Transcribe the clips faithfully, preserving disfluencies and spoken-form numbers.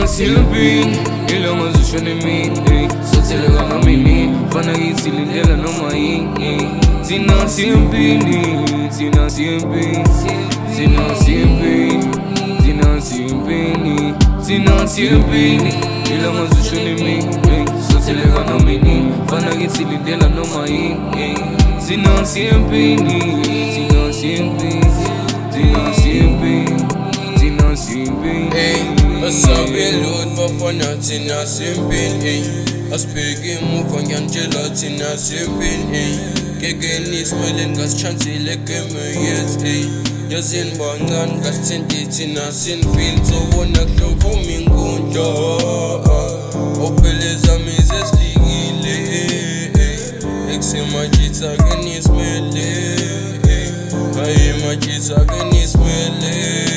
simpini, ilonga zishone mini, sotheleka noma inini, fana kithi lindela noma yini. Thina simpini, thina simpini, thina simpini, thina simpini, thina simpini, ilonga zishone mini, sotheleka noma inini, fana kithi lindela noma yini. Thina simpini, thina simpini, thina simpini, thina simpini. Asabi load bafana thina simpini, asibheke emuva ngiyantshela thina simpini. Ngeke smelling ngasichansile game yes yazini bancane ngasithenti thina sinfeel sobona kuhlupha inkunja opheleza mize silikile eksemajitha ke nismele hayi majitha ke nismele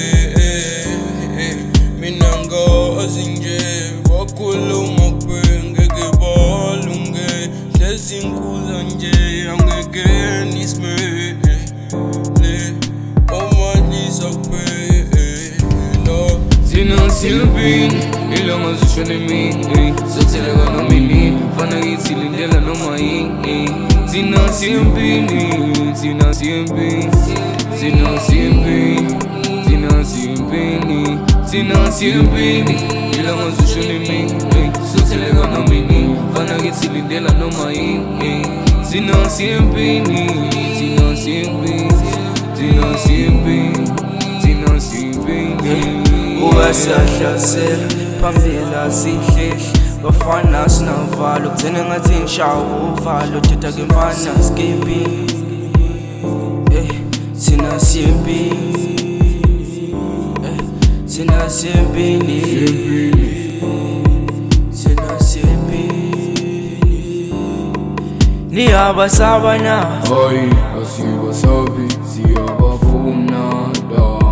mina ngazi nje bakhuluma ngeke balunge lezinkulu nje angeke nismele omalisa kuphela. Thina simpini, ilonga zishone mini, sotheleka noma inini, fana kithi lindela noma yini. Thina simpini, thina simpini, thina simpini, thina simpini, thina simpini, ilonga zishone mini, sotheleka noma inini, fana kithi lindela noma yini. Thina simpini, thina simpini, thina simpini, thina simpini. Ubasahlasela phambili asihlehli bafana sinavalo kuthena ngathi ngishawo uvalo thetha ke mfana skipi eh thina simpini eh thina simpini thina simpini niyabasaba na hayi asibasabi siyabafuna da.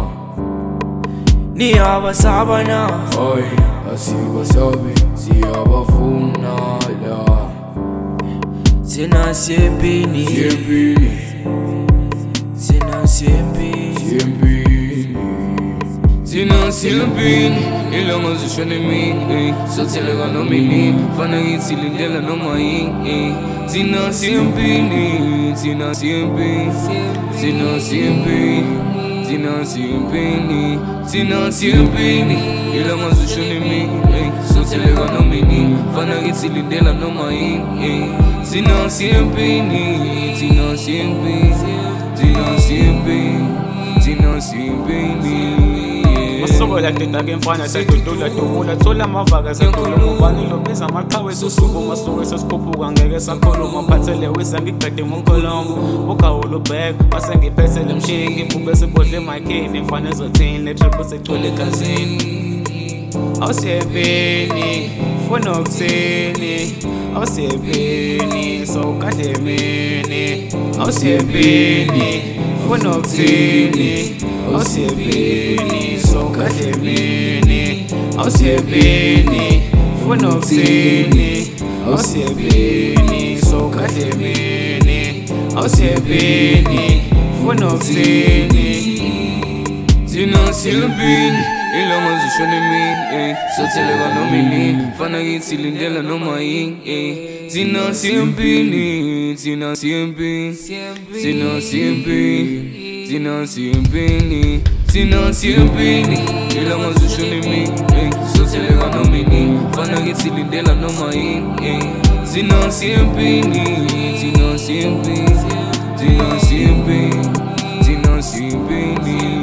Niyabasaba na hayi asibasabi siyabafuna la. Thina simpini, Simpini, thina simpini, simpini, thina simpini, ilonga zishone mini, sotheleka noma inini, fana kithi lindela noma yini. Thina simpini, thina simpini, thina simpini, thina simpini, thina simpini, ilonga zishone mini, sotheleka noma inini, fana kithi lindela noma yini. Thina simpini, thina simpini, thina simpini, thina simpini. Usokola tenda ke mfana sedudula dubula thola amavaka sekhuluma ubani lobeza amaqhawe sosuku masuku sesikhuphuka ngeke sakhuluma phathele wisa ngigade monkolombo ukawula ubhek mase ngiphethele mshingi ngibube sebodle emakhini mfana ezothini le trip secthole egazini. Awusiyepeni funa ukuthini awusiyepeni so kade mini awusiyepeni funa ukuthini awusiyepeni so kade mini awusiyepeni funa ukuthini awusiyepeni so kade mini awusiyepeni funa ukuthini. Thina simpini, ilonga zishone mini, sotheleka noma inini, fana kithi lindela noma yini. Thina simpini, thina simpini, thina simpini, thina simpini, thina simpini, ilonga zishone mini, sotheleka noma inini, fana kithi lindela noma yini. Thina simpini, thina simpini, thina simpini, thina simpini.